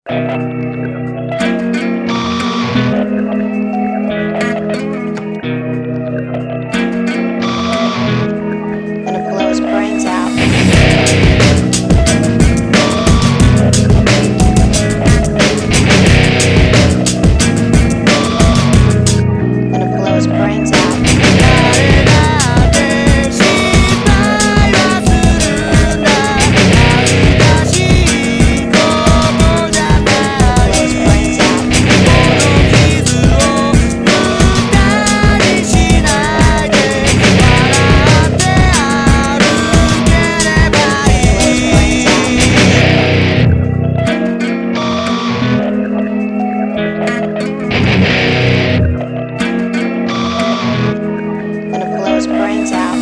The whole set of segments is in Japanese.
Gonna blow his brains out. Gonna blow his brains out. Brains out.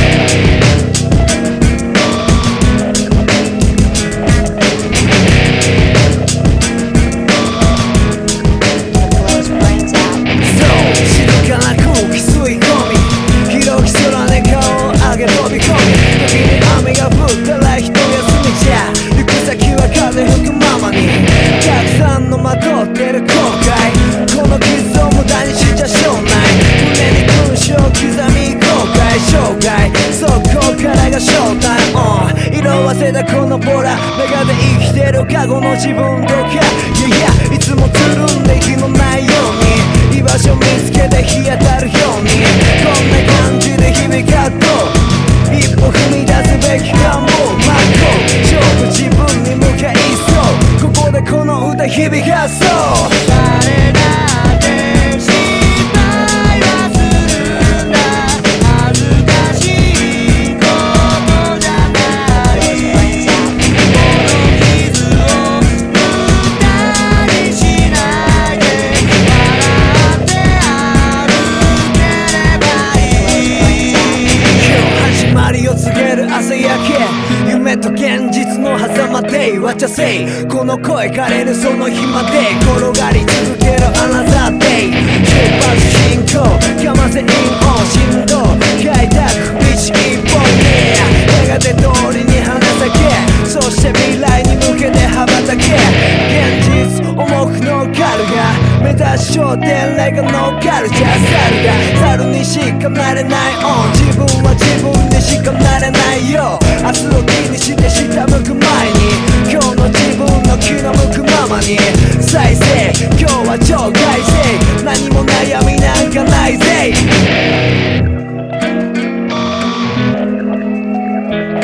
色あせたこのボラメガで生きてる過去の自分とかいつもつるんで火のないように居場所見つけて日当たるようにこんな感じで日々カット一歩踏み出すべきかも真っ向勝負自分に向かいそうここでこの歌響かそう誰だって失敗はするんだ恥ずかしいことじゃないこの傷を無駄にしないで笑って歩ければいい今日始まりを告げる朝焼け夢と現実の狭間でわちゃせいこの声枯れるその日まで転がり続けるアナザーデイ出発進行かませインオン振動開拓道一本 Yeah やがて通りに花咲けそして未来に向けて羽ばたけ現実重く乗っかるが目指す焦点霊が乗っかるじゃ猿が猿にしかなれないオン自分は自分にしかなれないよ明日を気にして下向く前に今日の自分の気の向くままに再生今日は超快晴何も悩みなんかないぜ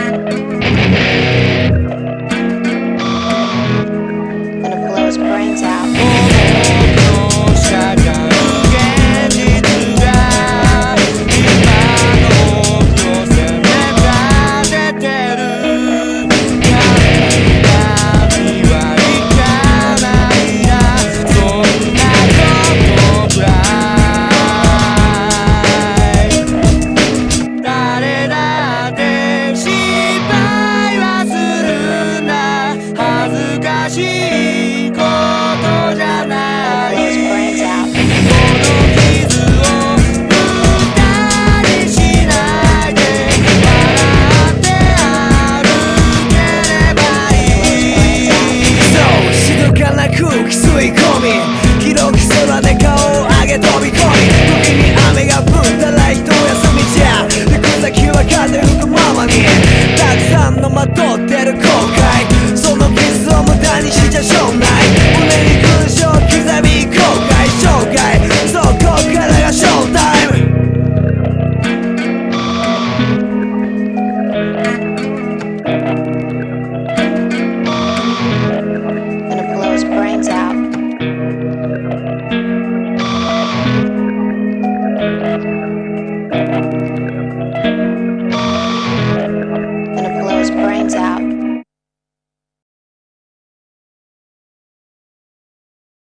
Gonna blow his brains out.